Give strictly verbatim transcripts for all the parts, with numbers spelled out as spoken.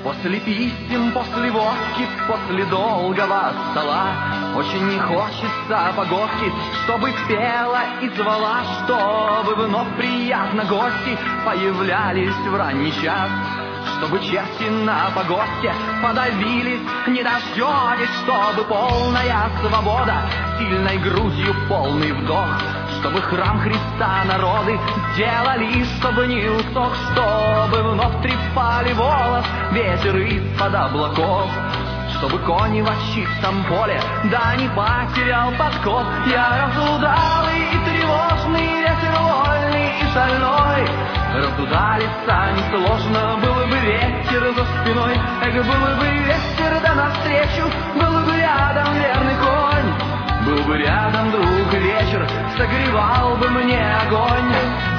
После писем, после водки, после долгого стола очень не хочется погодки, чтобы пела и звала, чтобы вновь приятно гости появлялись в ранний час, чтобы черти на погосте подавились, не дождетесь, чтобы полная свобода, сильной грудью полный вдох, чтобы храм Христа народы делали, чтобы не усох, чтобы вновь трепали волос ветер из-под облаков, чтобы кони в чистом поле, да не потерял подкоп. Я разудалый и тревожный, ветер вольный и шальной. Разудалиться несложно, было бы ветер за спиной. Эх, было бы ветер, да навстречу, был бы рядом верный конь. Был бы рядом друг и вечер, согревал бы мне огонь.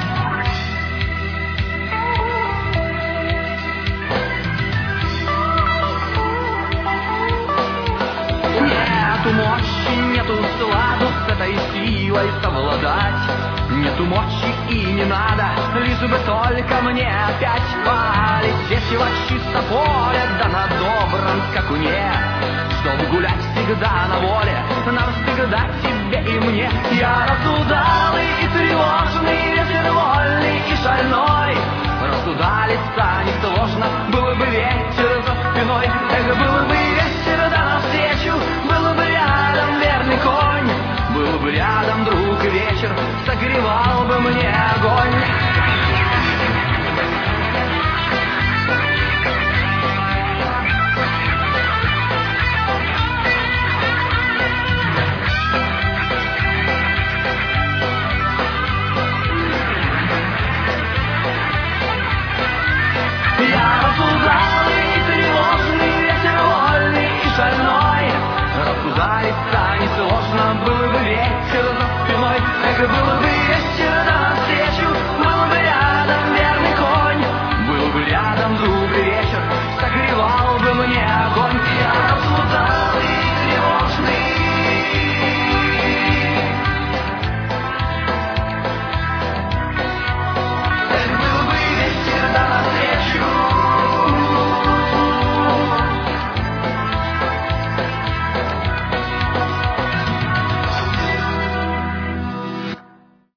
Нету мощи, нету сладу с этой силой совладать. Нету мочи и не надо, лишь бы только мне опять полететь во чисто поле, да на добром скакуне, чтобы гулять всегда на воле, нам всегда тебе и мне. Я разудалый и тревожный, ветер вольный и шальной. Разудалиться несложно, было бы ветер за спиной. Эх, было бы